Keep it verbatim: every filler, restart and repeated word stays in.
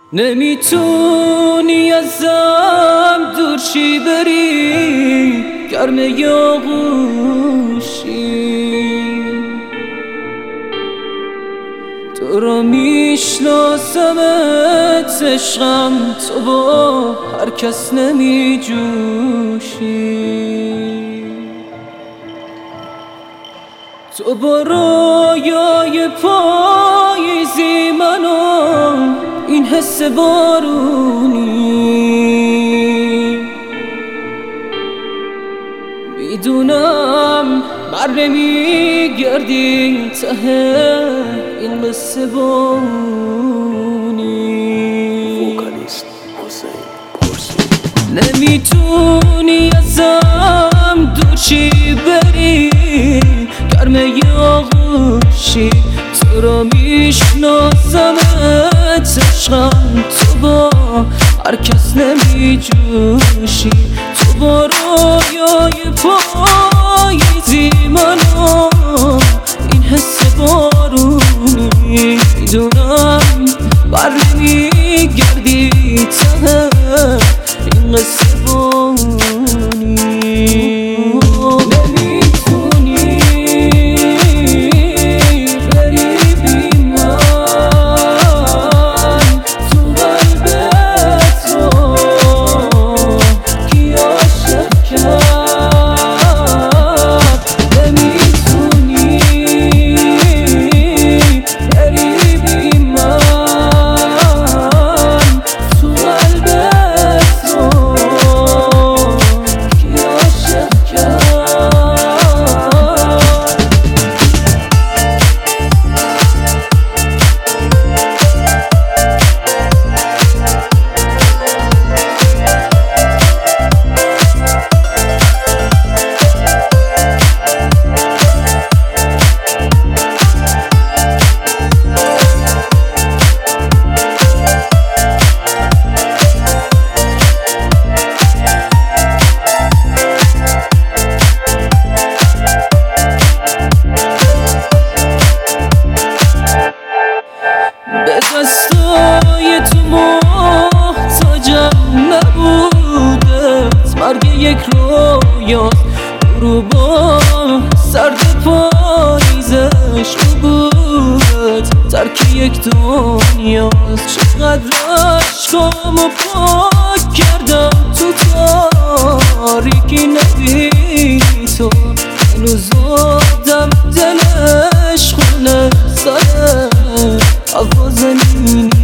نمیتونی ازم دور شی بری، گرم یاغوشی تو را میشناسمت عشقم، تو با هر کس نمی جوشی. تو با رویای پاییزی منو این حس بارونی، میدونم بر نمیگردی ته این قصه بونی. وکالیست حسین پرسی. نمیتونی ازم دور شی بری، گرم یاغوشی تو را میشناسمت عشقم، تو با هر کس نمی جوشی. تو با رویای پاییزی منو این حس بارونی، میدونم بر نمیگردی ته این قصه بونی. دستای تو محتاجم نبودت، مرگ یک رویاست غروبا سرد پاییزش بودت، ترک یک دنیاست. چقدر عشقامو پاک کردم تو تاریکی، نبی تو هنوز آدم دلش خونه سره هوا زمینی.